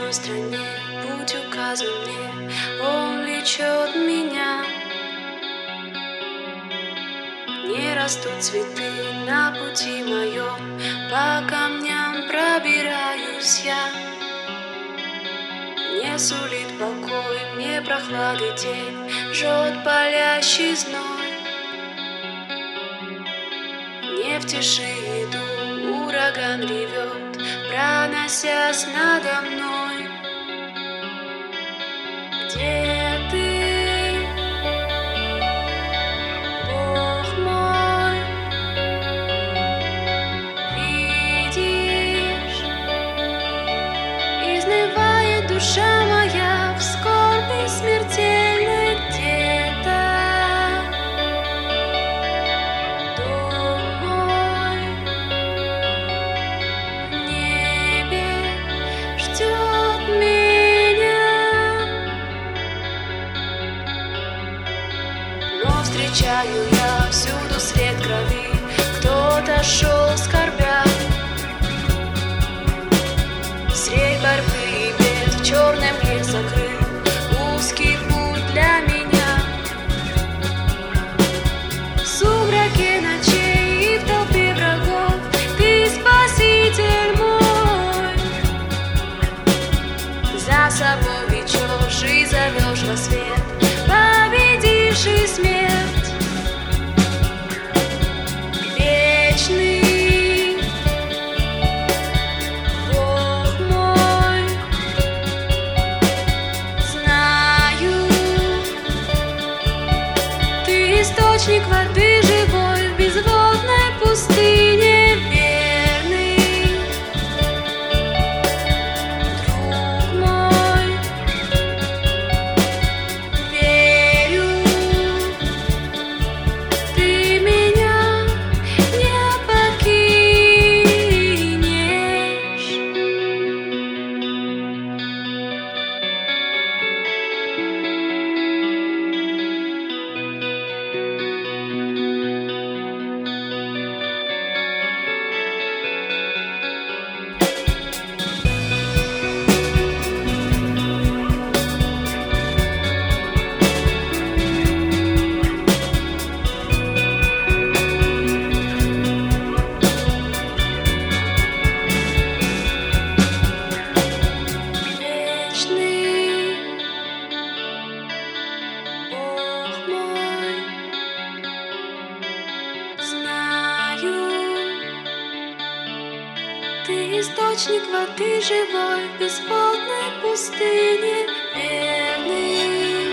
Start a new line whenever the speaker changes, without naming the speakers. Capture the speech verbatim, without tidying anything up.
одной стране, путь указан мне, он влечет меня. Не растут цветы на пути моем, по камням пробираюсь я. Не сулит покой, мне прохлады день, жжет палящий зной. Не в тиши иду, ураган ревет, проносясь надо мной. Где ты, Бог мой? Видишь, изнывает душа моя в скорби смертельной где-то. Дом мой в небе ждет меня, но встречаю я всюду след крови, кто-то шел скорбя. Средь борьбы и бед в черном мгле закрыл узкий путь для меня. В сумраке ночей и в толпе врагов ты спаситель мой. За собой влечешь и зовешь во свет, победивший смерть. Вечный Бог мой, знаю, ты источник воды живой в безводной пустыне, верный друг мой. Верю, ты меня не покинешь. Вечный Бог мой, знаю, ты источник воды живой в безводной пустыне, верный